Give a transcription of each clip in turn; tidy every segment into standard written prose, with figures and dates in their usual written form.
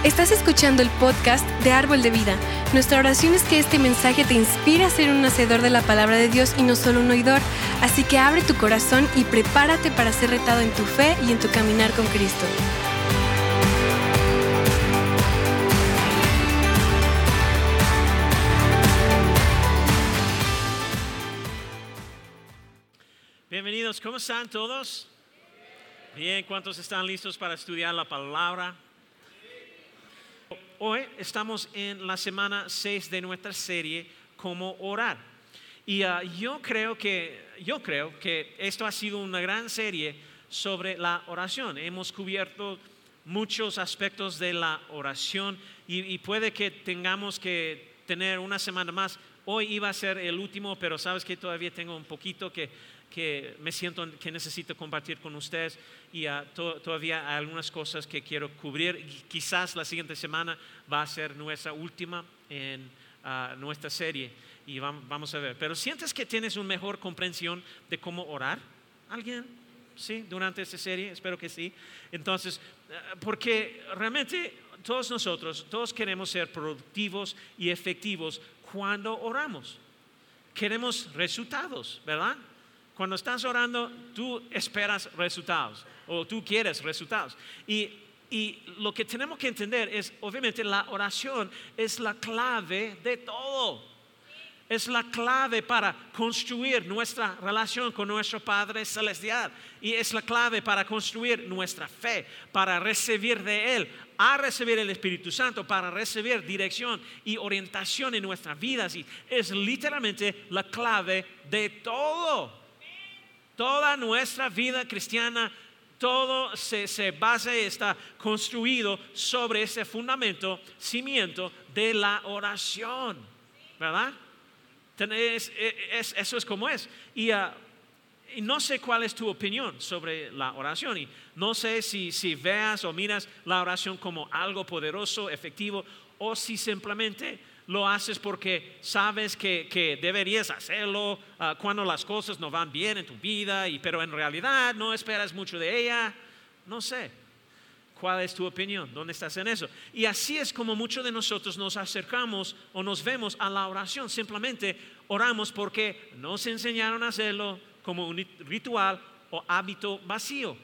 Estás escuchando el podcast de Árbol de Vida. Nuestra oración es que este mensaje te inspire a ser un hacedor de la palabra de Dios y no solo un oidor. Así que abre tu corazón y prepárate para ser retado en tu fe y en tu caminar con Cristo. Bienvenidos, ¿cómo están todos? Bien, ¿cuántos están listos para estudiar la palabra? Hoy estamos en la semana 6 de nuestra serie, Cómo orar. Y yo creo que esto ha sido una gran serie sobre la oración. Hemos cubierto muchos aspectos de la oración y puede que tengamos que tener una semana más. Hoy iba a ser el último, pero sabes que todavía tengo un poquito que me siento que necesito compartir con ustedes y todavía hay algunas cosas que quiero cubrir. Quizás la siguiente semana va a ser nuestra última en nuestra serie y vamos a ver. Pero ¿sientes que tienes una mejor comprensión de cómo orar? ¿Alguien? ¿Sí? Durante esta serie, espero que sí. Entonces, porque realmente todos queremos ser productivos y efectivos cuando oramos. Queremos resultados, ¿verdad? Cuando estás orando, tú esperas resultados o tú quieres resultados. Y lo que tenemos que entender es, obviamente, la oración es la clave de todo. Es la clave para construir nuestra relación con nuestro Padre Celestial. Y es la clave para construir nuestra fe, para recibir de Él, a recibir el Espíritu Santo, para recibir dirección y orientación en nuestras vidas. Y es literalmente la clave de todo. Toda nuestra vida cristiana, todo se basa y está construido sobre ese fundamento, cimiento de la oración, ¿verdad? Eso es como es. Y no sé cuál es tu opinión sobre la oración. Y no sé si veas o miras la oración como algo poderoso, efectivo, o si simplemente lo haces porque sabes que deberías hacerlo cuando las cosas no van bien en tu vida, pero en realidad no esperas mucho de ella. No sé. ¿Cuál es tu opinión? ¿Dónde estás en eso? Y así es como muchos de nosotros nos acercamos o nos vemos a la oración. Simplemente oramos porque nos enseñaron a hacerlo como un ritual o hábito vacío.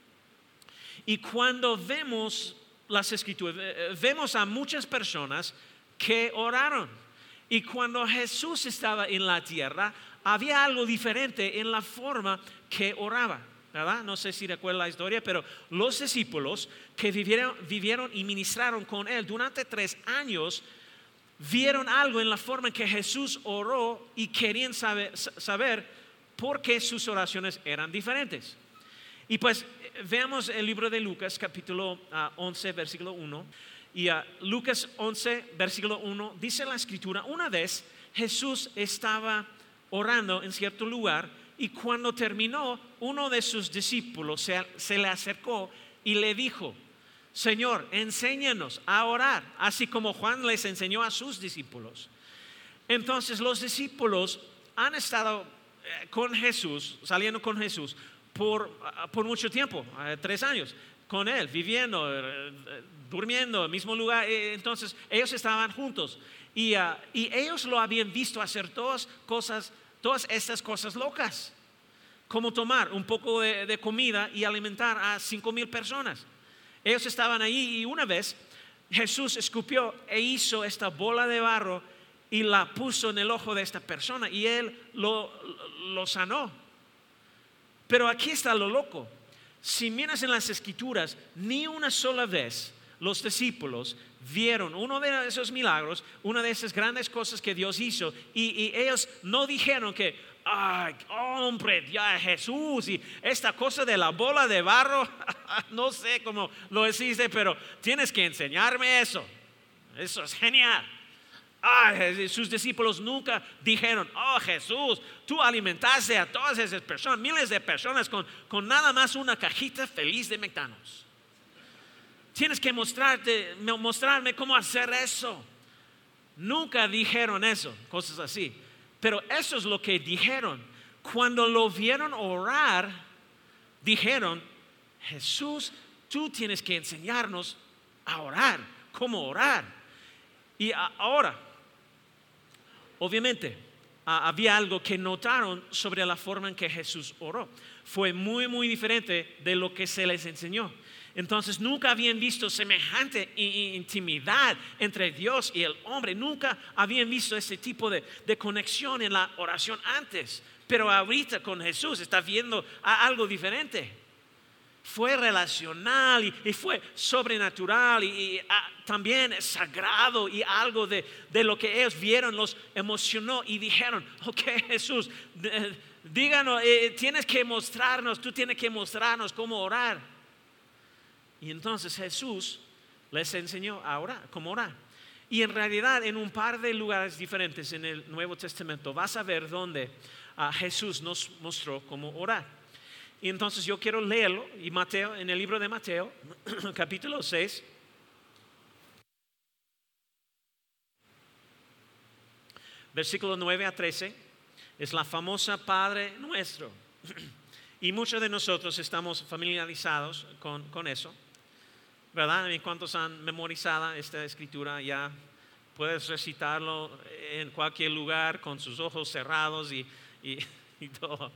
Y cuando vemos las Escrituras, vemos a muchas personas que oraron. Y cuando Jesús estaba en la tierra, había algo diferente en la forma que oraba, ¿verdad? No sé si recuerda la historia, pero los discípulos que vivieron y ministraron con Él durante 3 años, vieron algo en la forma en que Jesús oró y querían saber por qué sus oraciones eran diferentes. Y pues veamos el libro de Lucas, capítulo 11, versículo 1. Y Lucas 11, versículo 1, dice la Escritura: una vez Jesús estaba orando en cierto lugar y cuando terminó, uno de sus discípulos se le acercó y le dijo: Señor, enséñanos a orar, así como Juan les enseñó a sus discípulos. Entonces los discípulos han estado con Jesús, saliendo con Jesús por mucho tiempo, 3 años. Con Él, viviendo, durmiendo en el mismo lugar. Entonces ellos estaban juntos y ellos lo habían visto hacer todas estas cosas locas, como tomar un poco de comida y alimentar a 5,000 personas. Ellos estaban ahí y una vez Jesús escupió e hizo esta bola de barro y la puso en el ojo de esta persona y Él lo sanó. Pero aquí está lo loco. Si miras en las Escrituras, ni una sola vez los discípulos vieron uno de esos milagros, una de esas grandes cosas que Dios hizo, y ellos no dijeron que, ay, hombre, ya Jesús, y esta cosa de la bola de barro, no sé cómo lo hiciste, pero tienes que enseñarme eso. Eso es genial. Sus discípulos nunca dijeron: oh Jesús, tú alimentaste a todas esas personas, miles de personas con nada más una cajita feliz de McDonald's. Tienes que mostrarme cómo hacer eso. Nunca dijeron eso, cosas así. Pero eso es lo que dijeron. Cuando lo vieron orar, dijeron: Jesús, tú tienes que enseñarnos a orar, cómo orar. Y ahora, obviamente, había algo que notaron sobre la forma en que Jesús oró. Fue muy, muy diferente de lo que se les enseñó. Entonces nunca habían visto semejante intimidad entre Dios y el hombre. Nunca habían visto ese tipo de conexión en la oración antes. Pero ahorita con Jesús está viendo algo diferente. Fue relacional y fue sobrenatural y también sagrado, y algo de lo que ellos vieron los emocionó y dijeron: ok, Jesús, díganos, tú tienes que mostrarnos cómo orar. Y entonces Jesús les enseñó a orar, cómo orar. Y en realidad en un par de lugares diferentes en el Nuevo Testamento vas a ver donde Jesús nos mostró cómo orar. Y entonces yo quiero leerlo, y Mateo, en el libro de Mateo, capítulo 6, versículo 9 a 13, es la famosa Padre Nuestro. Y muchos de nosotros estamos familiarizados con eso, ¿verdad? ¿Y cuántos han memorizado esta escritura? Ya puedes recitarlo en cualquier lugar con sus ojos cerrados y todo.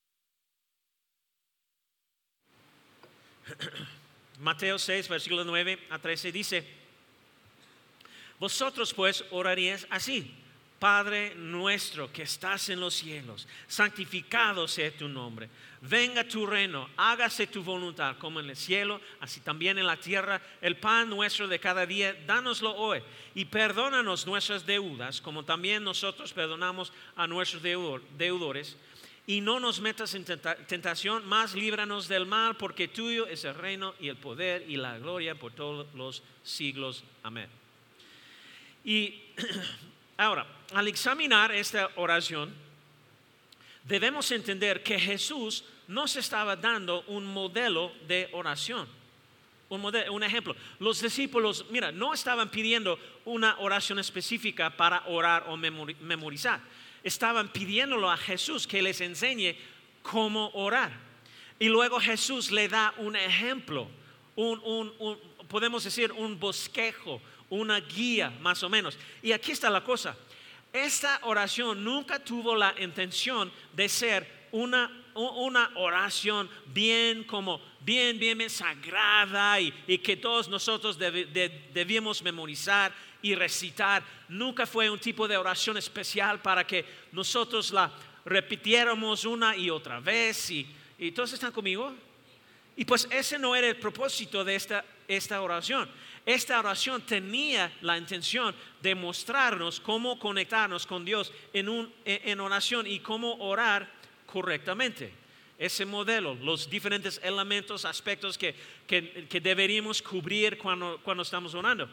Mateo 6, versículo 9 a 13 dice: vosotros pues oraríais así: Padre nuestro que estás en los cielos, santificado sea tu nombre. Venga tu reino, hágase tu voluntad como en el cielo, así también en la tierra. El pan nuestro de cada día, dánoslo hoy. Y perdónanos nuestras deudas, como también nosotros perdonamos a nuestros deudores. Y no nos metas en tentación, mas líbranos del mal, porque tuyo es el reino y el poder y la gloria por todos los siglos. Amén. Y ahora, al examinar esta oración, debemos entender que Jesús nos estaba dando un modelo de oración. Un ejemplo. Los discípulos, no estaban pidiendo una oración específica para orar o memorizar. Estaban pidiéndolo a Jesús que les enseñe cómo orar. Y luego Jesús le da un ejemplo, podemos decir un bosquejo, una guía más o menos. Y aquí está la cosa: esta oración nunca tuvo la intención de ser una oración bien sagrada y que todos nosotros debíamos memorizar y recitar. Nunca fue un tipo de oración especial para que nosotros la repitiéramos una y otra vez. ¿Y todos están conmigo? Y pues ese no era el propósito de esta oración. Esta oración tenía la intención de mostrarnos cómo conectarnos con Dios en oración y cómo orar correctamente. Ese modelo, los diferentes elementos, aspectos que deberíamos cubrir cuando estamos orando.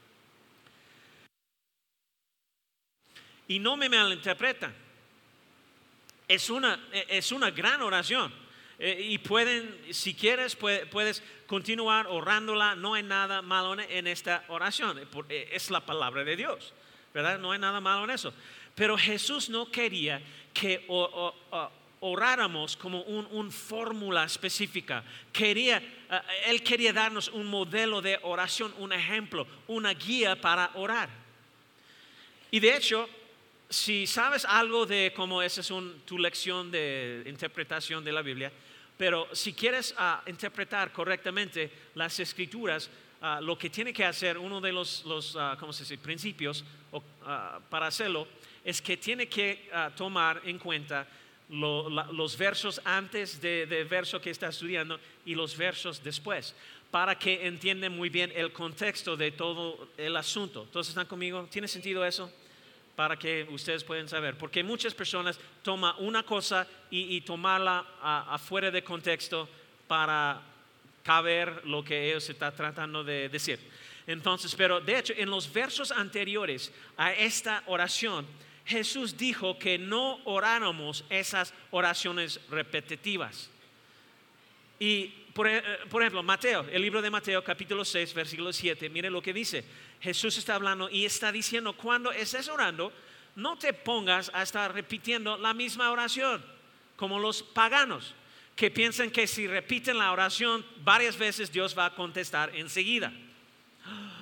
Y no me malinterpretan, es una gran oración. Y si quieres, puedes continuar orándola. No hay nada malo en esta oración. Es la palabra de Dios, ¿verdad? No hay nada malo en eso. Pero Jesús no quería que oráramos como una fórmula específica. Él quería darnos un modelo de oración, un ejemplo, una guía para orar. Y de hecho, si sabes algo de cómo esa es tu lección de interpretación de la Biblia, pero si quieres interpretar correctamente las escrituras, lo que tiene que hacer uno de los principios para hacerlo es que tiene que tomar en cuenta los versos antes del verso que está estudiando y los versos después, para que entiendan muy bien el contexto de todo el asunto. ¿Entonces están conmigo? ¿Tiene sentido eso? Para que ustedes puedan saber, porque muchas personas toman una cosa y tomarla afuera de contexto para caber lo que ellos están tratando de decir. Entonces, pero de hecho, en los versos anteriores a esta oración, Jesús dijo que no oráramos esas oraciones repetitivas. Y por ejemplo, Mateo, el libro de Mateo, capítulo 6, versículo 7, mire lo que dice. Jesús está hablando y está diciendo: cuando estés orando, no te pongas a estar repitiendo la misma oración, como los paganos, que piensan que si repiten la oración varias veces, Dios va a contestar enseguida.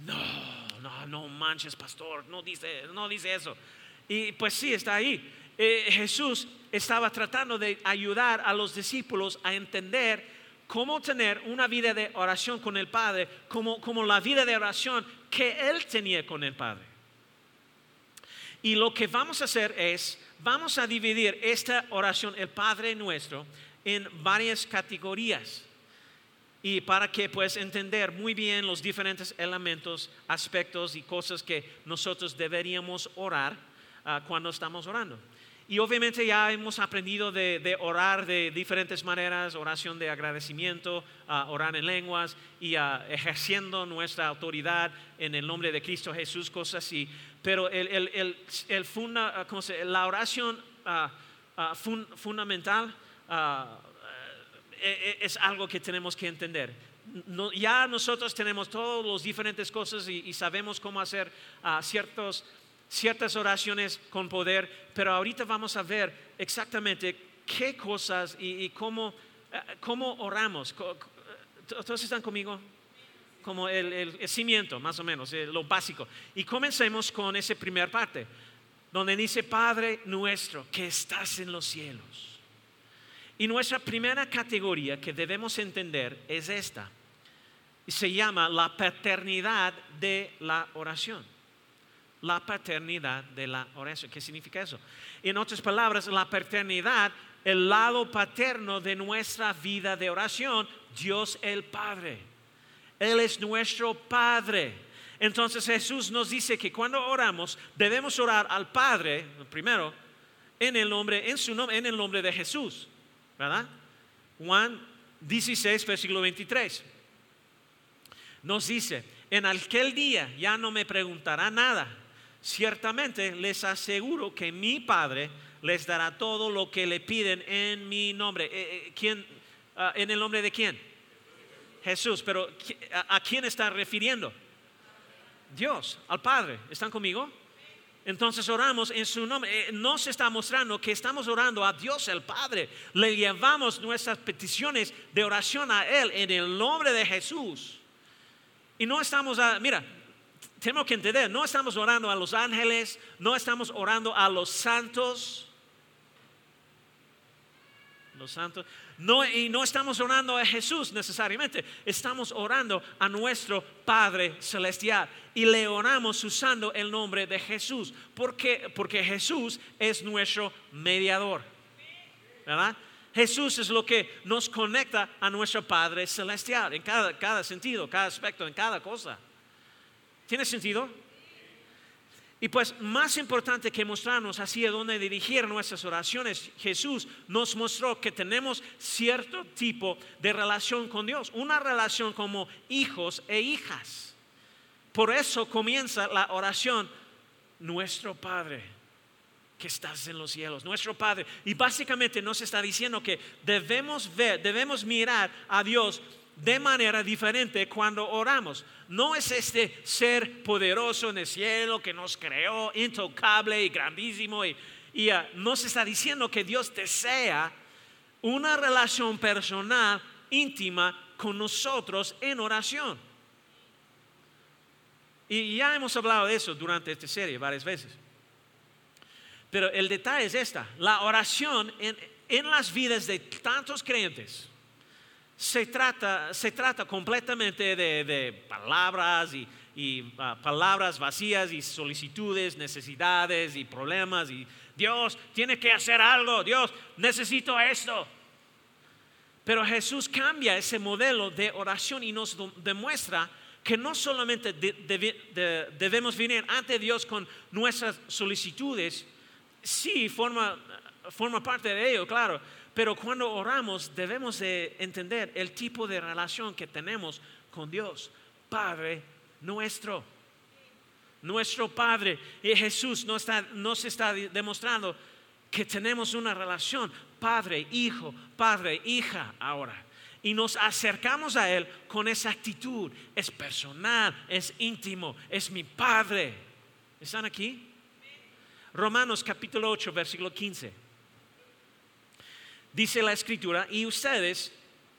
No manches, pastor, no dice eso. Y pues sí, está ahí. Jesús estaba tratando de ayudar a los discípulos a entender cómo tener una vida de oración con el Padre, como la vida de oración que Él tenía con el Padre. Y lo que vamos a hacer es, vamos a dividir esta oración, el Padre Nuestro, en varias categorías. Y para que puedas entender muy bien los diferentes elementos, aspectos y cosas que nosotros deberíamos orar cuando estamos orando. Y obviamente ya hemos aprendido de orar de diferentes maneras, oración de agradecimiento, orar en lenguas y ejerciendo nuestra autoridad en el nombre de Cristo Jesús, cosas así. Pero la oración fundamental es algo que tenemos que entender. Ya nosotros tenemos todas las diferentes cosas y sabemos cómo hacer ciertas oraciones con poder, pero ahorita vamos a ver exactamente qué cosas y cómo oramos. ¿Todos están conmigo? Como el cimiento, más o menos, lo básico. Y comencemos con esa primera parte, donde dice: Padre nuestro que estás en los cielos. Y nuestra primera categoría que debemos entender es esta. Se llama la paternidad de la oración. La paternidad de la oración. ¿Qué significa eso? En otras palabras, la paternidad, el lado paterno de nuestra vida de oración, Dios el Padre. Él es nuestro Padre. Entonces Jesús nos dice que cuando oramos debemos orar al Padre primero en el nombre de Jesús, ¿verdad? Juan 16, versículo 23. Nos dice: en aquel día ya no me preguntará nada. Ciertamente les aseguro que mi Padre les dará todo lo que le piden en mi nombre. ¿En el nombre de quién? Jesús. Pero ¿a quién está refiriendo? Dios, al Padre. ¿Están conmigo? Entonces oramos en su nombre. Nos está mostrando que estamos orando a Dios el Padre. Le llevamos nuestras peticiones de oración a Él en el nombre de Jesús. Y no estamos tenemos que entender, no estamos orando a los ángeles, no estamos orando a los santos. Y no estamos orando a Jesús necesariamente, estamos orando a nuestro Padre Celestial y le oramos usando el nombre de Jesús. ¿Por qué? Porque Jesús es nuestro mediador, ¿verdad? Jesús es lo que nos conecta a nuestro Padre Celestial en cada sentido, cada aspecto, en cada cosa. ¿Tiene sentido? Y pues más importante que mostrarnos hacia dónde dirigir nuestras oraciones, Jesús nos mostró que tenemos cierto tipo de relación con Dios, una relación como hijos e hijas. Por eso comienza la oración: nuestro Padre que estás en los cielos, nuestro Padre. Y básicamente nos está diciendo que debemos mirar a Dios de manera diferente cuando oramos. No es este ser poderoso en el cielo que nos creó, intocable y grandísimo, y nos está diciendo que Dios desea una relación personal, íntima con nosotros en oración. Y ya hemos hablado de eso durante esta serie varias veces. Pero el detalle es la oración en las vidas de tantos creyentes se trata completamente de palabras y palabras vacías y solicitudes, necesidades y problemas y Dios tiene que hacer algo, Dios necesito esto. Pero Jesús cambia ese modelo de oración y nos demuestra que no solamente debemos venir ante Dios con nuestras solicitudes, sí forma parte de ello, claro. Pero cuando oramos debemos de entender el tipo de relación que tenemos con Dios, Padre nuestro. Nuestro Padre. Y Jesús nos está demostrando que tenemos una relación Padre, Hijo, Padre, Hija ahora. Y nos acercamos a Él con esa actitud. Es personal, es íntimo, es mi Padre. ¿Están aquí? Romanos capítulo 8, versículo 15. Dice la Escritura: y ustedes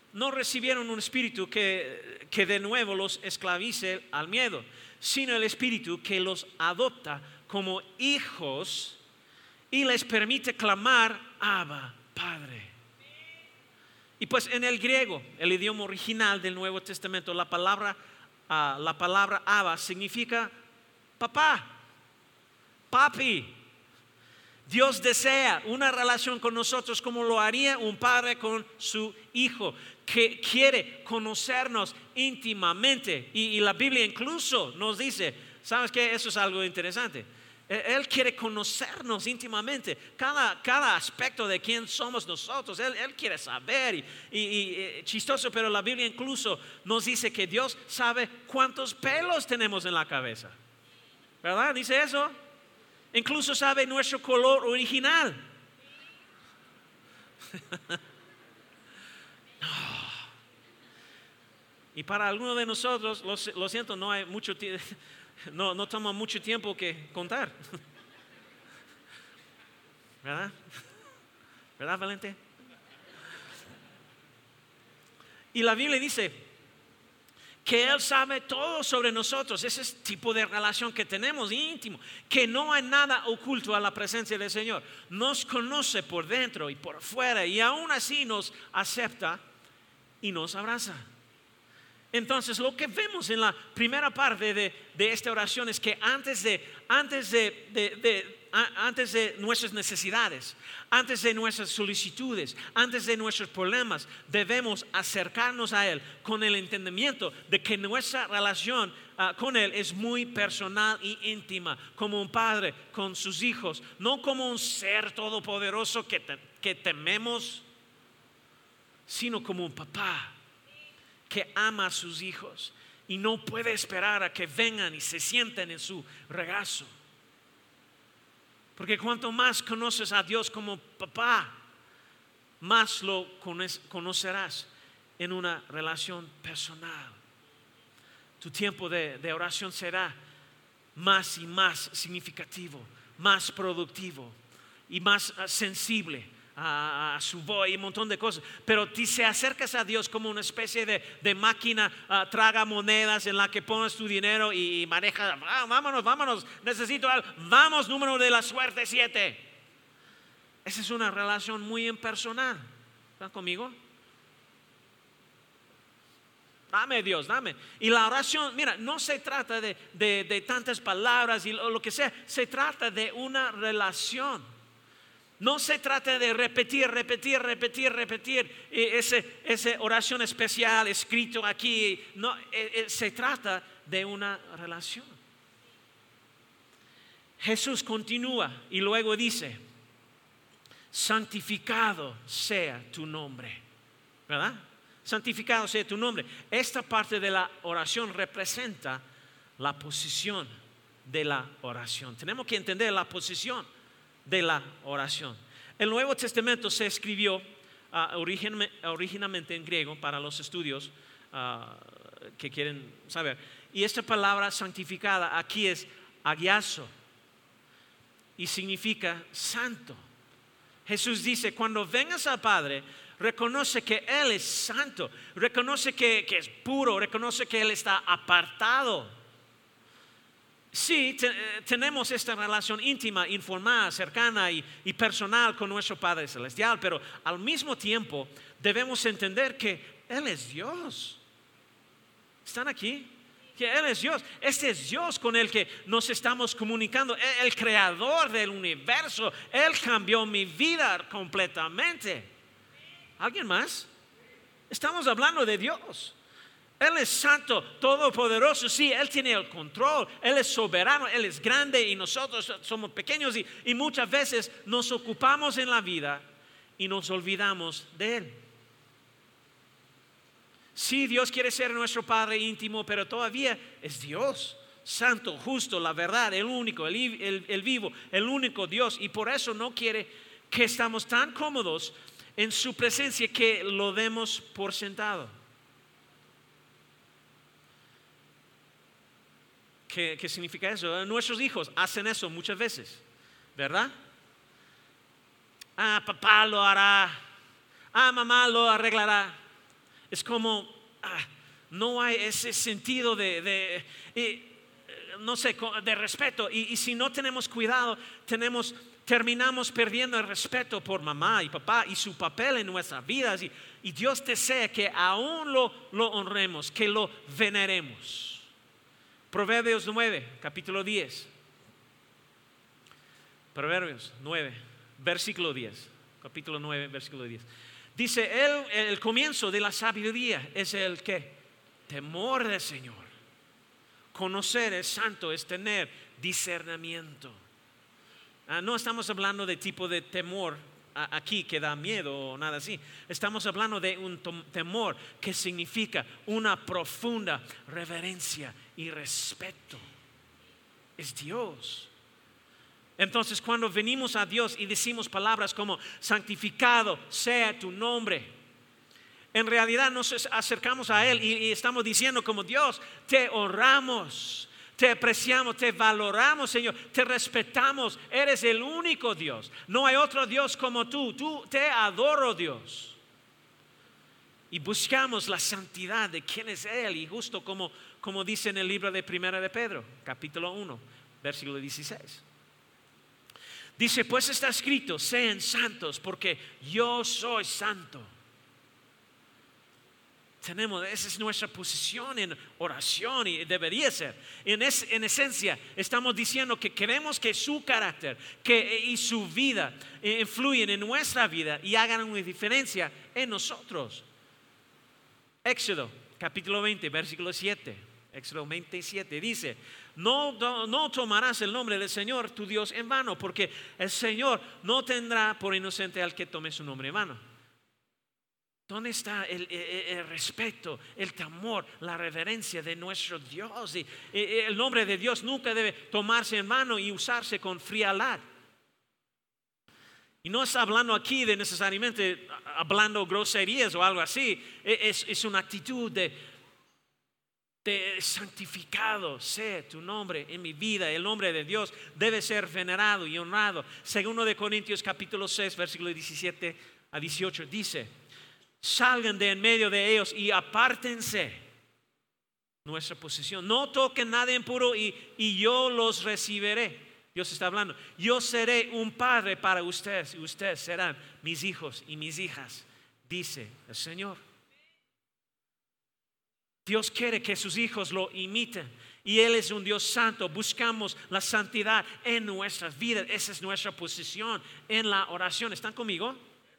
no recibieron un espíritu que de nuevo los esclavice al miedo, sino el espíritu que los adopta como hijos y les permite clamar, Abba, Padre. Y pues en el griego, el idioma original del Nuevo Testamento, la palabra Abba significa papá, papi. Dios desea una relación con nosotros como lo haría un padre con su hijo, que quiere conocernos íntimamente. Y la Biblia incluso nos dice, ¿sabes qué? Eso es algo interesante. Él quiere conocernos íntimamente, cada aspecto de quién somos nosotros. Él quiere saber y chistoso, pero la Biblia incluso nos dice que Dios sabe cuántos pelos tenemos en la cabeza, ¿verdad? Dice eso. Incluso sabe nuestro color original. Y para algunos de nosotros, lo siento, no hay mucho tiempo. No toma mucho tiempo que contar. ¿Verdad? ¿Verdad, Valente? Y la Biblia dice que Él sabe todo sobre nosotros. Ese es el tipo de relación que tenemos íntimo, que no hay nada oculto a la presencia del Señor. Nos conoce por dentro y por fuera, y aún así nos acepta y nos abraza. Entonces lo que vemos en la primera parte de esta oración es que antes de nuestras necesidades, antes de nuestras solicitudes, antes de nuestros problemas, debemos acercarnos a Él con el entendimiento de que nuestra relación con Él es muy personal y íntima, como un padre con sus hijos, no como un ser todopoderoso que tememos, sino como un papá que ama a sus hijos y no puede esperar a que vengan y se sienten en su regazo. Porque cuanto más conoces a Dios como papá, más lo conocerás en una relación personal. Tu tiempo de oración será más y más significativo, más productivo y más sensible a su voz y un montón de cosas. Pero si acercas a Dios como una especie de máquina traga monedas en la que pones tu dinero y manejas, vámonos, necesito algo, vamos, número de la suerte 7. Esa es una relación muy impersonal. ¿Están conmigo? Dame, Dios, dame. Y la oración, mira, no se trata de tantas palabras y lo que sea, se trata de una relación. No se trata de repetir esa oración especial escrito aquí. No, se trata de una relación. Jesús continúa y luego dice, santificado sea tu nombre, ¿verdad? Santificado sea tu nombre. Esta parte de la oración representa la posición de la oración. Tenemos que entender la posición de la oración. El Nuevo Testamento se escribió originalmente en griego para los estudios que quieren saber. Y esta palabra santificada aquí es agiazo y significa santo. Jesús dice, cuando vengas al Padre, reconoce que Él es santo, reconoce que es puro, reconoce que Él está apartado. Sí, tenemos esta relación íntima, informada, cercana y personal con nuestro Padre Celestial, pero al mismo tiempo debemos entender que Él es Dios. ¿Están aquí? Que Él es Dios. Este es Dios con el que nos estamos comunicando, el creador del universo. Él cambió mi vida completamente. ¿Alguien más? Estamos hablando de Dios. Él es santo, todopoderoso, sí, Él tiene el control, Él es soberano, Él es grande y nosotros somos pequeños y muchas veces nos ocupamos en la vida y nos olvidamos de Él. Sí, Dios quiere ser nuestro Padre íntimo, pero todavía es Dios, santo, justo, la verdad, el único, el vivo, el único Dios, y por eso no quiere que estamos tan cómodos en su presencia que lo demos por sentado. ¿Qué significa eso? Nuestros hijos hacen eso muchas veces, ¿verdad? Papá lo hará, mamá lo arreglará. Es como, no hay ese sentido no sé, de respeto. Y si no tenemos cuidado, terminamos perdiendo el respeto por mamá y papá y su papel en nuestras vidas. Y Dios desea que aún lo honremos, que lo veneremos. Proverbios 9, capítulo 10. Proverbios 9, versículo 10. Capítulo 9, versículo 10. Dice, el comienzo de la sabiduría es el ¿qué? Temor del Señor. Conocer es santo, es tener discernimiento. No estamos hablando de tipo de temor aquí que da miedo o nada así. Estamos hablando de un temor que significa una profunda reverencia y respeto. Es Dios. Entonces, cuando venimos a Dios y decimos palabras como santificado sea tu nombre, en realidad nos acercamos a Él y estamos diciendo como Dios, te honramos, te apreciamos, te valoramos, Señor, te respetamos, eres el único Dios, no hay otro Dios como tú te adoro, Dios. Y buscamos la santidad de quién es Él, y justo como dice en el libro de Primera de Pedro, capítulo 1, versículo 16. Dice, pues está escrito, sean santos porque yo soy santo. Esa es nuestra posición en oración y debería ser. En esencia estamos diciendo que queremos que su carácter y su vida influyen en nuestra vida y hagan una diferencia en nosotros. Éxodo capítulo 20 versículo 7. Éxodo 27 dice, no tomarás el nombre del Señor tu Dios en vano, porque el Señor no tendrá por inocente al que tome su nombre en vano. ¿Dónde está el respeto, el temor, la reverencia de nuestro Dios? Y el nombre de Dios nunca debe tomarse en vano y usarse con frialdad. Y no está hablando aquí de necesariamente hablando groserías o algo así. Es una actitud de santificado sea tu nombre en mi vida. El nombre de Dios debe ser venerado y honrado. Segundo de Corintios capítulo 6 versículo 17 a 18 dice, salgan de en medio de ellos y apártense. Nuestra posición, no toquen nada impuro y yo los recibiré. Dios está hablando, yo seré un padre para ustedes y ustedes serán mis hijos y mis hijas, dice el Señor. Dios quiere que sus hijos lo imiten y Él es un Dios santo. Buscamos la santidad en nuestras vidas. Esa es nuestra posición en la oración. ¿Están conmigo?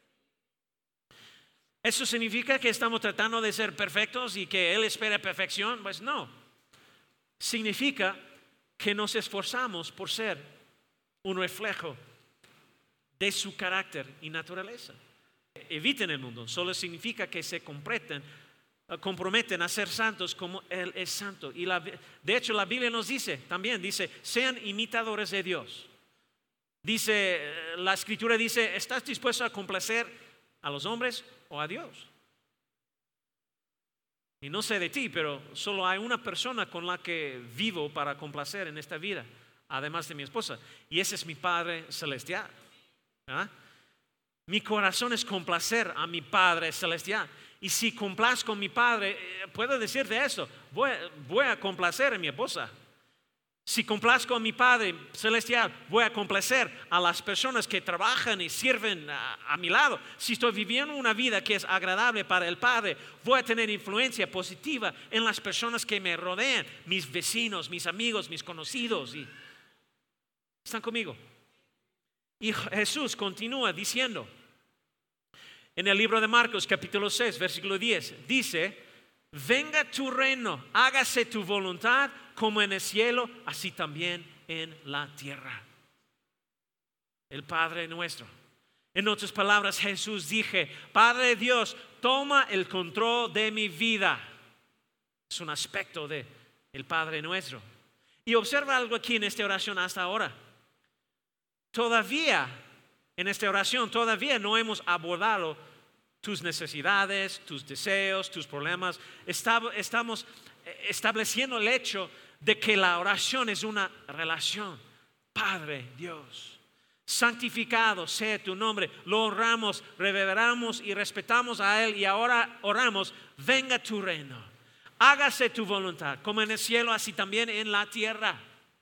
¿Eso significa que estamos tratando de ser perfectos y que Él espera perfección? Pues no. Significa que nos esforzamos por ser un reflejo de su carácter y naturaleza. Eviten el mundo. Solo significa que se comprometen a ser santos como Él es santo. Y de hecho la Biblia nos dice, sean imitadores de Dios. La Escritura dice, ¿estás dispuesto a complacer a los hombres o a Dios? Y no sé de ti, pero solo hay una persona con la que vivo para complacer en esta vida, además de mi esposa, y ese es mi Padre Celestial. Mi corazón es complacer a mi Padre Celestial. Y si complazco a mi Padre, puedo decirte esto, voy a complacer a mi esposa. Si complazco a mi Padre Celestial, voy a complacer a las personas que trabajan y sirven a mi lado. Si estoy viviendo una vida que es agradable para el Padre, voy a tener influencia positiva en las personas que me rodean, mis vecinos, mis amigos, mis conocidos. ¿Están conmigo? Y Jesús continúa diciendo, en el libro de Marcos capítulo 6 versículo 10, dice, venga tu reino, hágase tu voluntad como en el cielo, así también en la tierra. El Padre nuestro. En otras palabras, Jesús dije, Padre Dios, toma el control de mi vida. Es un aspecto de el Padre nuestro. Y observa algo aquí en esta oración hasta ahora. En esta oración, todavía no hemos abordado tus necesidades, tus deseos, tus problemas. Estamos estableciendo el hecho de que la oración es una relación Padre Dios. santificado sea tu nombre. Lo honramos, reveramos y respetamos a Él y ahora oramos, venga tu reino. Hágase tu voluntad, como en el cielo, así también en la tierra.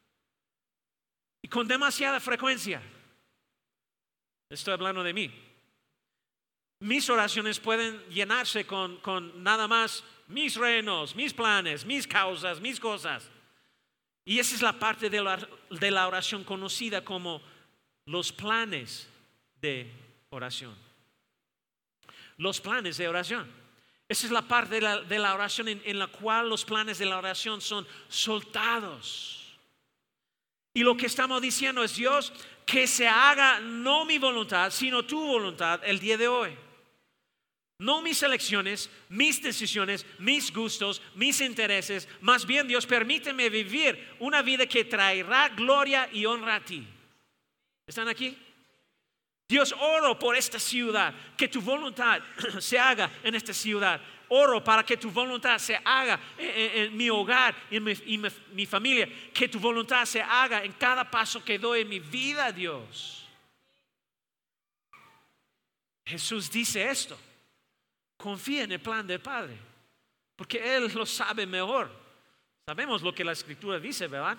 Y con demasiada frecuencia, estoy hablando de mí, mis oraciones pueden llenarse con nada más mis reinos, mis planes, mis causas, mis cosas. Y esa es la parte de la oración conocida como los planes de oración. Los planes de oración. Esa es la parte de la oración en la cual los planes de la oración son soltados. Y lo que estamos diciendo es, Dios, que se haga no mi voluntad, sino tu voluntad el día de hoy. No mis elecciones, mis decisiones, mis gustos, mis intereses. Más bien, Dios, permíteme vivir una vida que traerá gloria y honra a ti. ¿Están aquí? Dios, oro por esta ciudad, que tu voluntad se haga en esta ciudad. Oro para que tu voluntad se haga en mi hogar y en mi familia. Que tu voluntad se haga en cada paso que doy en mi vida, Dios. Jesús dice esto. Confía en el plan del Padre, porque Él lo sabe mejor. Sabemos lo que la Escritura dice, ¿verdad?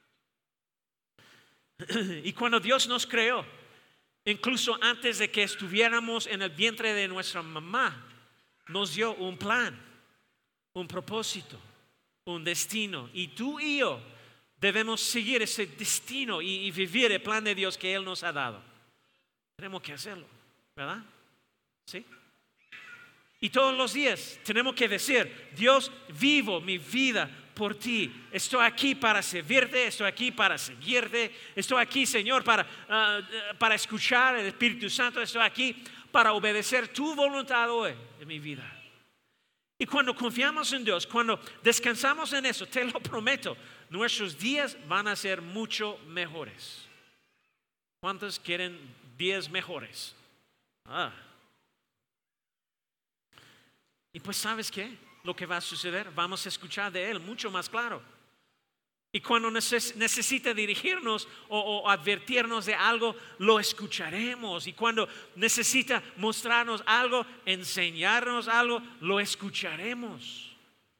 Y cuando Dios nos creó, incluso antes de que estuviéramos en el vientre de nuestra mamá, nos dio un plan, un propósito, un destino. Y tú y yo debemos seguir ese destino y vivir el plan de Dios que Él nos ha dado. Tenemos que hacerlo, ¿verdad? ¿Sí? Y todos los días tenemos que decir, Dios, vivo mi vida por ti. Estoy aquí para servirte, estoy aquí para seguirte, estoy aquí, Señor, para escuchar el Espíritu Santo, estoy aquí para obedecer tu voluntad hoy en mi vida. Y cuando confiamos en Dios, cuando descansamos en eso, te lo prometo, nuestros días van a ser mucho mejores. ¿Cuántos quieren días mejores? Y pues, ¿sabes qué? Lo que va a suceder, vamos a escuchar de Él mucho más claro. Y cuando necesite dirigirnos o advertirnos de algo, lo escucharemos. Y cuando necesita mostrarnos algo, enseñarnos algo, lo escucharemos.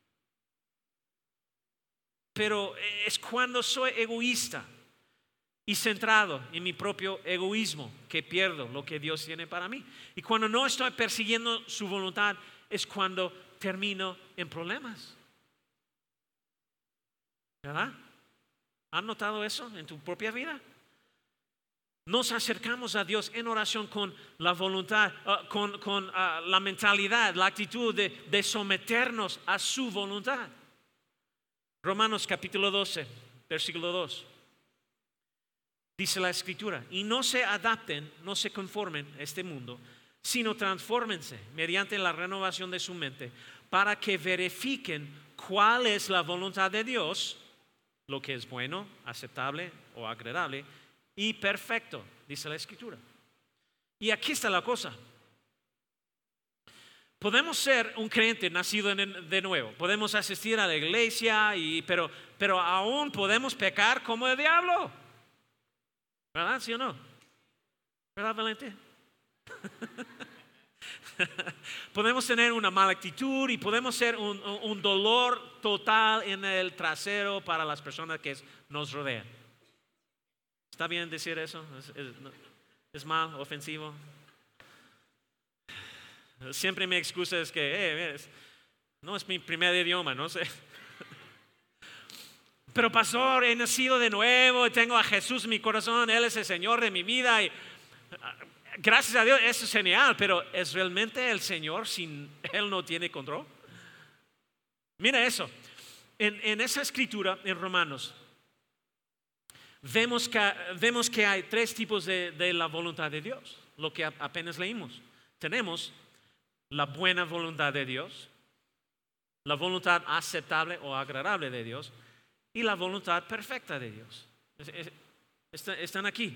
Pero es cuando soy egoísta y centrado en mi propio egoísmo que pierdo lo que Dios tiene para mí. Y cuando no estoy persiguiendo su voluntad, es cuando termino en problemas. ¿Verdad? ¿Han notado eso en tu propia vida? Nos acercamos a Dios en oración con la voluntad, con la mentalidad, la actitud de someternos a su voluntad. Romanos capítulo 12, versículo 2. Dice la Escritura, y no se adapten, no se conformen a este mundo, sino transfórmense mediante la renovación de su mente para que verifiquen cuál es la voluntad de Dios, lo que es bueno, aceptable o agradable y perfecto, dice la Escritura. Y aquí está la cosa. Podemos ser un creyente nacido de nuevo, podemos asistir a la iglesia, pero aún podemos pecar como el diablo. ¿Verdad? ¿Sí o no? ¿Verdad, Valente? Podemos tener una mala actitud y podemos ser un dolor total en el trasero para las personas que nos rodean. ¿Está bien decir eso? ¿Es mal, ofensivo? Siempre mi excusa es que no es mi primer idioma, no sé. Pero pastor, he nacido de nuevo y tengo a Jesús en mi corazón, Él es el Señor de mi vida y gracias a Dios, eso es genial, pero ¿es realmente el Señor si Él no tiene control? Mira eso, en esa escritura, en Romanos, vemos que hay tres tipos de la voluntad de Dios, lo que apenas leímos. Tenemos la buena voluntad de Dios, la voluntad aceptable o agradable de Dios y la voluntad perfecta de Dios. Están aquí.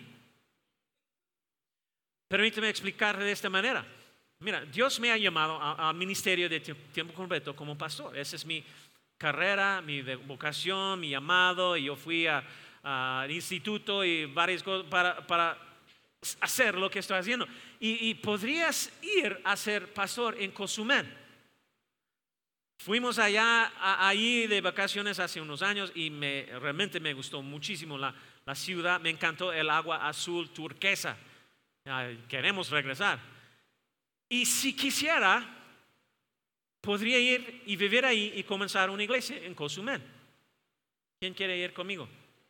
Permíteme explicar de esta manera. Mira, Dios me ha llamado al ministerio de tiempo completo como pastor. Esa es mi carrera, mi vocación, mi llamado. Y yo fui al instituto y varias cosas para hacer lo que estoy haciendo. Y podrías ir a ser pastor en Cozumel. Fuimos allí de vacaciones hace unos años y realmente me gustó muchísimo la ciudad. Me encantó el agua azul turquesa. Queremos regresar. Y si quisiera, podría ir y vivir ahí y comenzar una iglesia en Cozumel. ¿Quién quiere ir conmigo?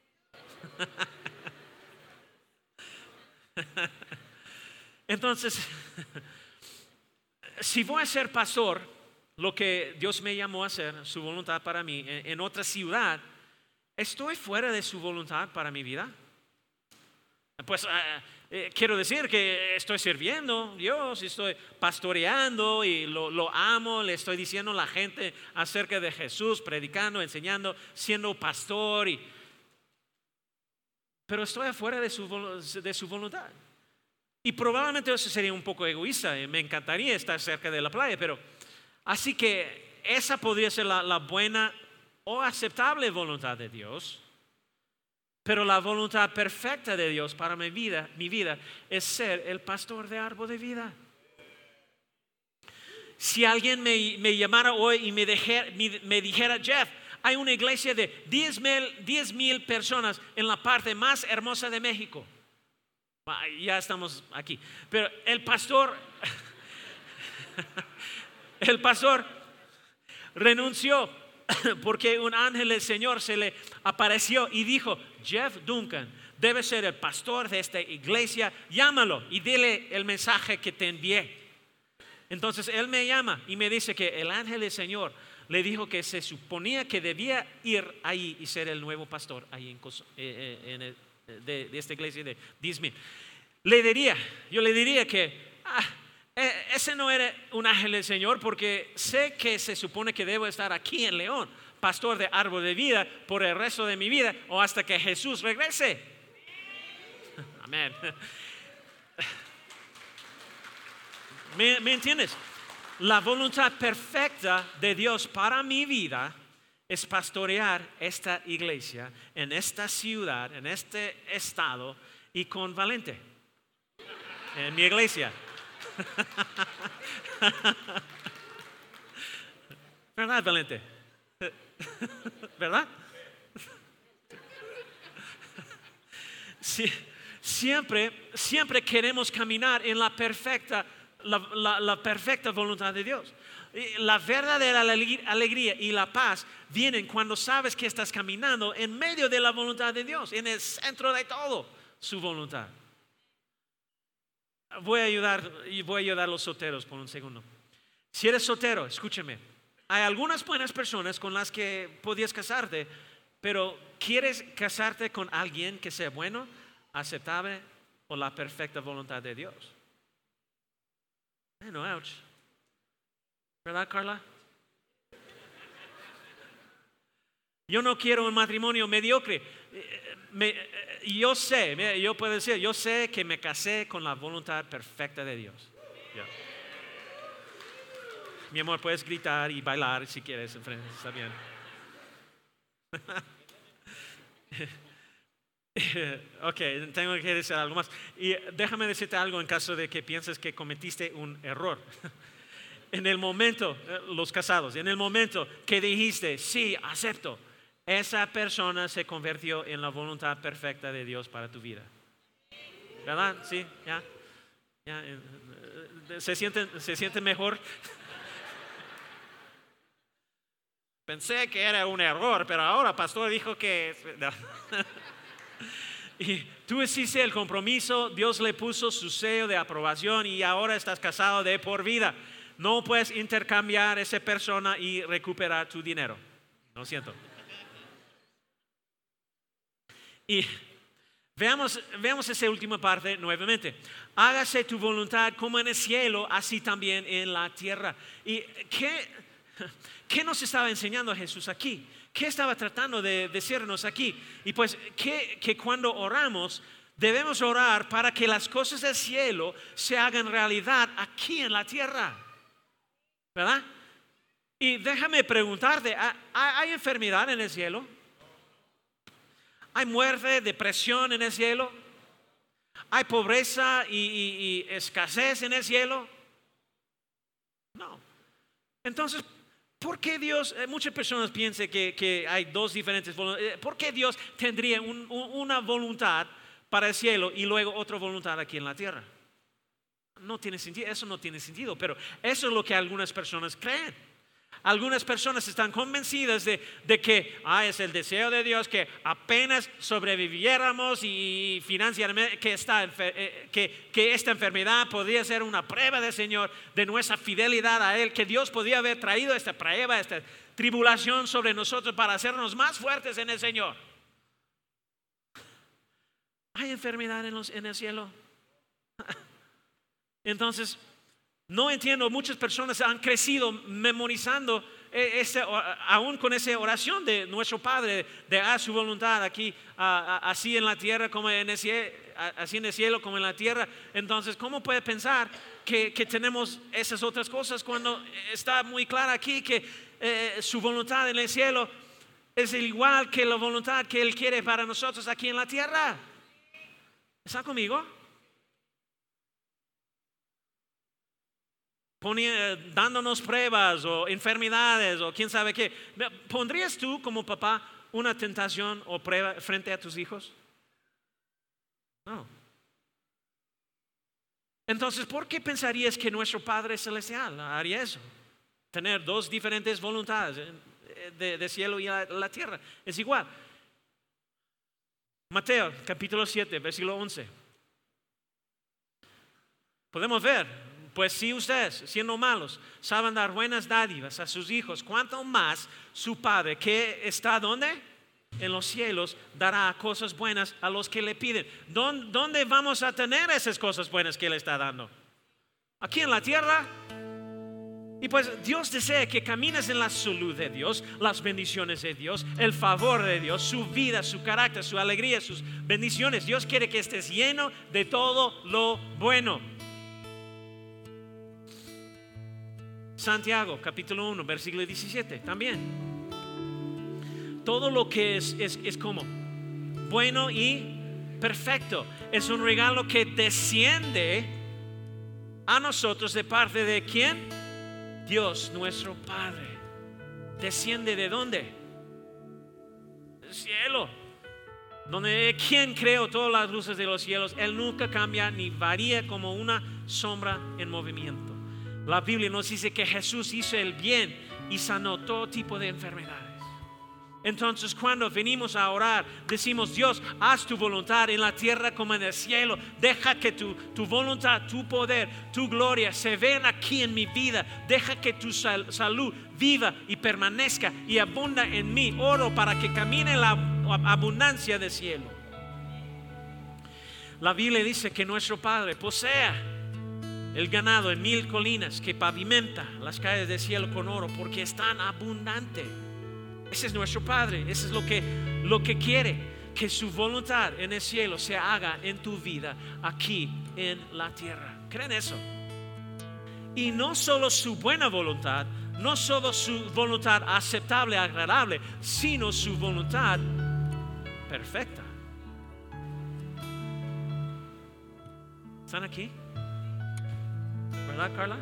Entonces, si voy a ser pastor, lo que Dios me llamó a hacer, su voluntad para mí, en otra ciudad, ¿estoy fuera de su voluntad para mi vida? Pues quiero decir que estoy sirviendo a Dios, estoy pastoreando y lo amo, le estoy diciendo a la gente acerca de Jesús, predicando, enseñando, siendo pastor, pero estoy afuera de su voluntad. Y probablemente eso sería un poco egoísta, me encantaría estar cerca de la playa, pero así que esa podría ser la buena o aceptable voluntad de Dios. Pero la voluntad perfecta de Dios para mi vida es ser el pastor de Árbol de Vida. Si alguien me llamara hoy y me dijera, Jeff, hay una iglesia de 10,000 personas en la parte más hermosa de México. Ya estamos aquí. Pero el pastor renunció porque un ángel del Señor se le apareció y dijo, Jeff Duncan debe ser el pastor de esta iglesia, llámalo y dile el mensaje que te envié. Entonces él me llama y me dice que el ángel del Señor le dijo que se suponía que debía ir ahí y ser el nuevo pastor ahí de esta iglesia de 10,000. Yo le diría que ese no era un ángel del Señor, porque sé que se supone que debo estar aquí en León, pastor de Árbol de Vida por el resto de mi vida o hasta que Jesús regrese. Amén. ¿Me entiendes? La voluntad perfecta de Dios para mi vida es pastorear esta iglesia en esta ciudad, en este estado y con Valente, en mi iglesia. ¿Verdad, Valente? ¿Verdad? Siempre queremos caminar en la perfecta voluntad de Dios. La verdadera alegría y la paz vienen cuando sabes que estás caminando en medio de la voluntad de Dios, en el centro de todo su voluntad. Voy a ayudar a los solteros por un segundo. Si eres soltero, escúchame. Hay algunas buenas personas con las que podías casarte, pero ¿quieres casarte con alguien que sea bueno, aceptable o la perfecta voluntad de Dios? No, ouch. ¿Verdad, Carla? Yo no quiero un matrimonio mediocre. Yo sé que me casé con la voluntad perfecta de Dios. Yeah. Mi amor, puedes gritar y bailar si quieres, está bien. Ok, tengo que decir algo más. Y déjame decirte algo en caso de que pienses que cometiste un error. En el momento, los casados, en el momento que dijiste, sí, acepto, esa persona se convirtió en la voluntad perfecta de Dios para tu vida. ¿Verdad? Sí, ya. ¿Se siente mejor? Pensé que era un error, pero ahora el pastor dijo que... No. Y tú hiciste el compromiso, Dios le puso su sello de aprobación y ahora estás casado de por vida. No puedes intercambiar esa persona y recuperar tu dinero. Lo siento. Y veamos esa última parte nuevamente. Hágase tu voluntad como en el cielo, así también en la tierra. ¿Y qué nos estaba enseñando Jesús aquí? ¿Qué estaba tratando de decirnos aquí? Y pues que cuando oramos debemos orar para que las cosas del cielo se hagan realidad aquí en la tierra, ¿verdad? Y déjame preguntarte, ¿hay enfermedad en el cielo? ¿Hay muerte, depresión en el cielo? ¿Hay pobreza y escasez en el cielo? No. Entonces, ¿por qué Dios, muchas personas piensan que hay dos diferentes voluntades? ¿Por qué Dios tendría una voluntad para el cielo y luego otra voluntad aquí en la tierra? No tiene sentido, eso no tiene sentido, pero eso es lo que algunas personas creen. Algunas personas están convencidas de que es el deseo de Dios que apenas sobreviviéramos y financieramente que esta enfermedad podría ser una prueba del Señor de nuestra fidelidad a Él, que Dios podía haber traído esta prueba, esta tribulación sobre nosotros para hacernos más fuertes en el Señor. ¿Hay enfermedad en el cielo? Entonces, no entiendo, muchas personas han crecido memorizando aún con esa oración de nuestro Padre, de haz su voluntad aquí, así en la tierra como en el cielo, así en el cielo como en la tierra. Entonces, ¿cómo puede pensar que tenemos esas otras cosas cuando está muy clara aquí que su voluntad en el cielo es igual que la voluntad que Él quiere para nosotros aquí en la tierra? ¿Está conmigo? Dándonos pruebas o enfermedades o quién sabe qué. ¿Pondrías tú como papá una tentación o prueba frente a tus hijos? No. Entonces, ¿por qué pensarías que nuestro Padre Celestial haría eso? Tener dos diferentes voluntades de cielo y la tierra. Es igual. Mateo capítulo 7, versículo 11. Podemos ver. Pues si ustedes, siendo malos, saben dar buenas dádivas a sus hijos, ¿cuánto más su Padre que está ¿dónde? En los cielos dará cosas buenas a los que le piden? ¿Dónde vamos a tener esas cosas buenas que Él está dando? Aquí en la tierra. Y pues Dios desea que camines en la salud de Dios, las bendiciones de Dios, el favor de Dios, su vida, su carácter, su alegría, sus bendiciones. Dios quiere que estés lleno de todo lo bueno. Santiago capítulo 1 versículo 17 también. Todo lo que es como bueno y perfecto es un regalo que desciende a nosotros de parte de ¿quién? Dios nuestro Padre. ¿Desciende de dónde? Del cielo. Donde ¿quién creó todas las luces de los cielos? Él nunca cambia ni varía como una sombra en movimiento. La Biblia nos dice que Jesús hizo el bien y sanó todo tipo de enfermedades. Entonces, cuando venimos a orar, decimos: Dios, haz tu voluntad en la tierra como en el cielo. Deja que tu voluntad, tu poder, tu gloria se vean aquí en mi vida. Deja que tu salud viva y permanezca y abunda en mí. Oro para que camine en la abundancia del cielo. La Biblia dice que nuestro Padre posea el ganado en 1000 colinas, que pavimenta las calles del cielo con oro, porque es tan abundante. Ese es nuestro Padre. Eso es lo que quiere, que su voluntad en el cielo se haga en tu vida aquí en la tierra. ¿Creen eso? Y no solo su buena voluntad, no solo su voluntad aceptable, agradable, sino su voluntad perfecta. ¿Están aquí? ¿Verdad, Carla?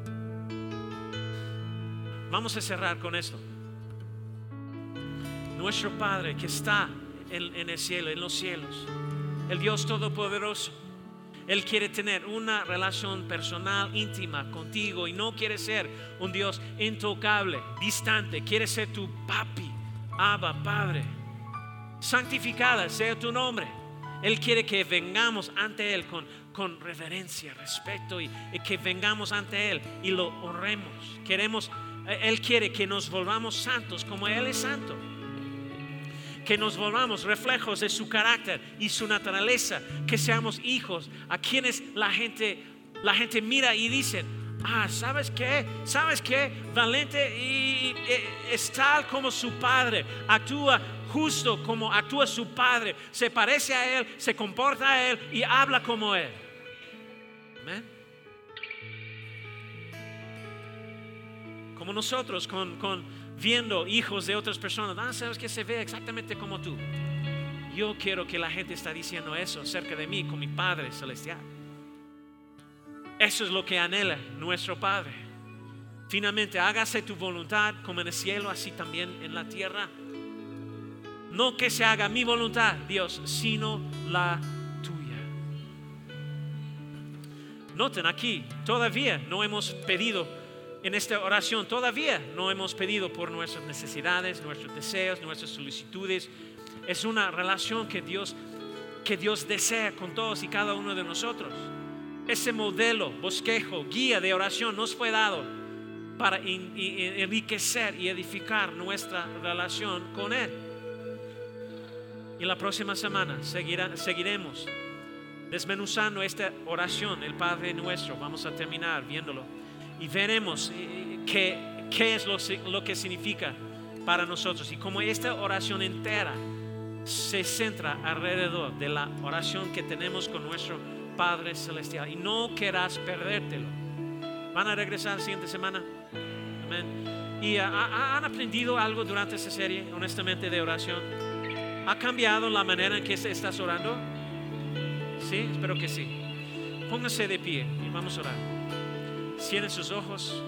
Vamos a cerrar con esto. Nuestro Padre que está en el cielo, en los cielos, el Dios Todopoderoso, Él quiere tener una relación personal, íntima contigo, y no quiere ser un Dios intocable, distante. Quiere ser tu papi, Abba, Padre. Santificada sea tu nombre. Él quiere que vengamos ante Él con reverencia, respeto, y que vengamos ante Él y lo honremos. Él quiere que nos volvamos santos como Él es santo, que nos volvamos reflejos de su carácter y su naturaleza, que seamos hijos a quienes la gente mira y dice: ¿sabes qué? Valente y es tal como su padre, actúa justo como actúa su padre, se parece a Él, se comporta a Él y habla como Él. Amén. Como nosotros viendo hijos de otras personas, ¿sabes que se ve exactamente como tú? yo quiero que la gente está diciendo eso acerca de mí con mi Padre Celestial. Eso es lo que anhela nuestro Padre. Finalmente, hágase tu voluntad como en el cielo, así también en la tierra. No que se haga mi voluntad, Dios, sino la tuya. Noten aquí, todavía no hemos pedido en esta oración, todavía no hemos pedido por nuestras necesidades, nuestros deseos, nuestras solicitudes. Es una relación que Dios desea con todos y cada uno de nosotros. Ese modelo, bosquejo, guía de oración nos fue dado para enriquecer y edificar nuestra relación con Él. Y la próxima semana seguiremos desmenuzando esta oración, el Padre Nuestro. Vamos a terminar viéndolo y veremos qué es lo que significa para nosotros y cómo esta oración entera se centra alrededor de la oración que tenemos con nuestro Padre Celestial. Y no querrás perdértelo. ¿Van a regresar la siguiente semana? Amén. ¿Y han aprendido algo durante esta serie, honestamente, de oración? ¿Ha cambiado la manera en que estás orando? Sí, espero que sí. Póngase de pie y vamos a orar. Cierren sus ojos.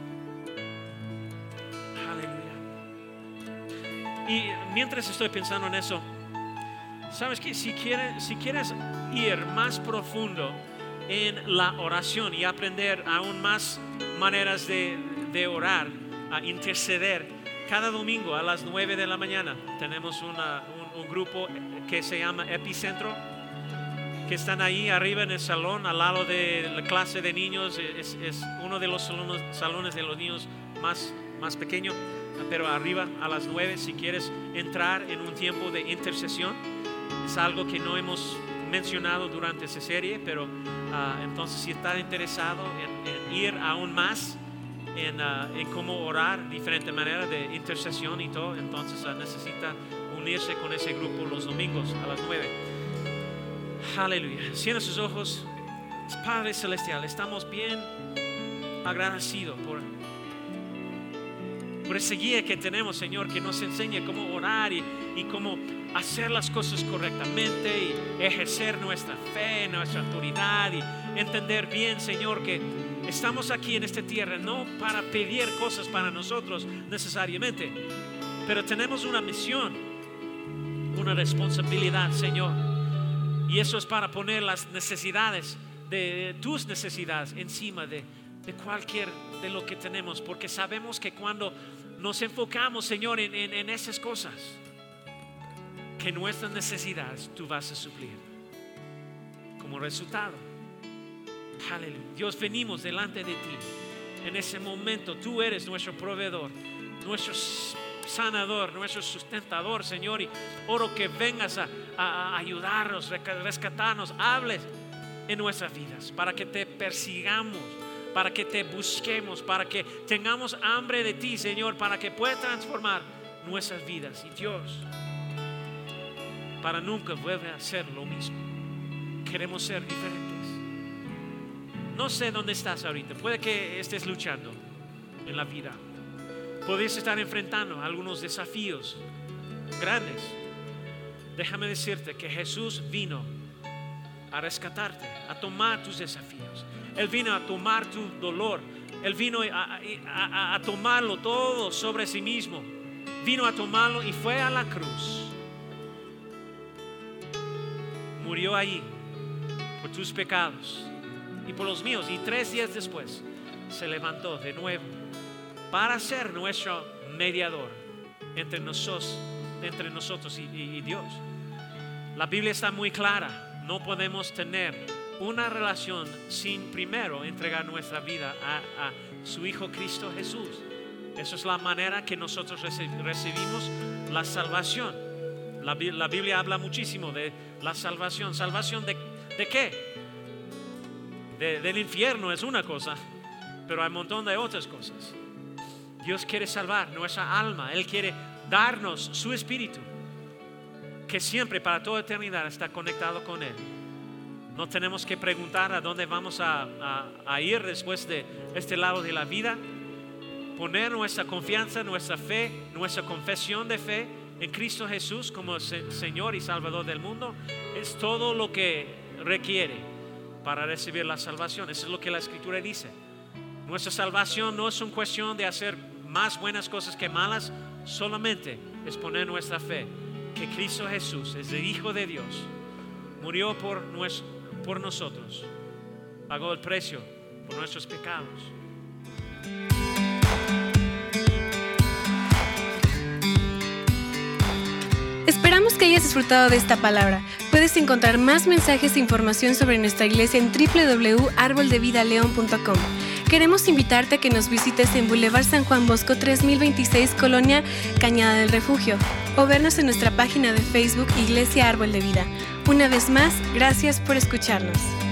Aleluya. Y mientras estoy pensando en eso, ¿sabes qué? Si quieres ir más profundo en la oración y aprender aún más maneras de orar, a interceder, cada domingo a las 9 de la mañana tenemos un grupo que se llama Epicentro, que están ahí arriba en el salón al lado de la clase de niños. Es uno de los salones de los niños más pequeño, pero arriba a las 9. Si quieres entrar en un tiempo de intercesión, es algo que no hemos mencionado durante esa serie, pero entonces si estás interesado en ir aún más en cómo orar, diferentes maneras de intercesión y todo, entonces necesita unirse con ese grupo los domingos a las 9. Aleluya. Cierra sus ojos. Padre Celestial, estamos bien agradecidos por esa guía que tenemos, Señor, que nos enseña cómo orar y cómo hacer las cosas correctamente y ejercer nuestra fe, nuestra autoridad y entender bien, Señor, que estamos aquí en esta tierra no para pedir cosas para nosotros necesariamente, pero tenemos una misión, una responsabilidad, Señor, y eso es para poner las necesidades de tus necesidades encima de cualquier de lo que tenemos, porque sabemos que cuando nos enfocamos, Señor, en esas cosas, que nuestras necesidades tú vas a suplir como resultado. Aleluya. Dios, venimos delante de ti en ese momento. Tú eres nuestro proveedor, nuestro sanador, nuestro sustentador, Señor, y oro que vengas a ayudarnos, rescatarnos, hables en nuestras vidas para que te persigamos, para que te busquemos, para que tengamos hambre de ti, Señor, para que pueda transformar nuestras vidas. Y Dios, para nunca vuelve a ser lo mismo. Queremos ser diferentes. No sé dónde estás ahorita. Puede que estés luchando en la vida. Puedes estar enfrentando algunos desafíos grandes. Déjame decirte que Jesús vino a rescatarte, a tomar tus desafíos. Él vino a tomar tu dolor. Él vino a tomarlo todo sobre sí mismo. Vino a tomarlo y fue a la cruz. Murió allí por tus pecados y por los míos, y 3 días después se levantó de nuevo para ser nuestro mediador entre nosotros y Dios. La Biblia está muy clara. No podemos tener una relación sin primero entregar nuestra vida a su Hijo Cristo Jesús. Esa es la manera que nosotros recibimos la salvación. La Biblia habla muchísimo de la salvación. ¿Salvación de qué? Del infierno es una cosa, pero hay un montón de otras cosas. Dios quiere salvar nuestra alma. Él quiere darnos su espíritu, que siempre para toda eternidad está conectado con Él. No tenemos que preguntar a dónde vamos a ir después de este lado de la vida. Poner nuestra confianza, nuestra fe, nuestra confesión de fe en Cristo Jesús como Señor y Salvador del mundo es todo lo que requiere para recibir la salvación. Eso es lo que la Escritura dice. Nuestra salvación no es una cuestión de hacer más buenas cosas que malas, solamente es poner nuestra fe que Cristo Jesús es el Hijo de Dios, murió por nosotros, pagó el precio por nuestros pecados. Esperamos que hayas disfrutado de esta palabra. Puedes encontrar más mensajes e información sobre nuestra iglesia en www.arboldevidaleon.com. Queremos invitarte a que nos visites en Boulevard San Juan Bosco 3026, Colonia Cañada del Refugio, o vernos en nuestra página de Facebook Iglesia Árbol de Vida. Una vez más, gracias por escucharnos.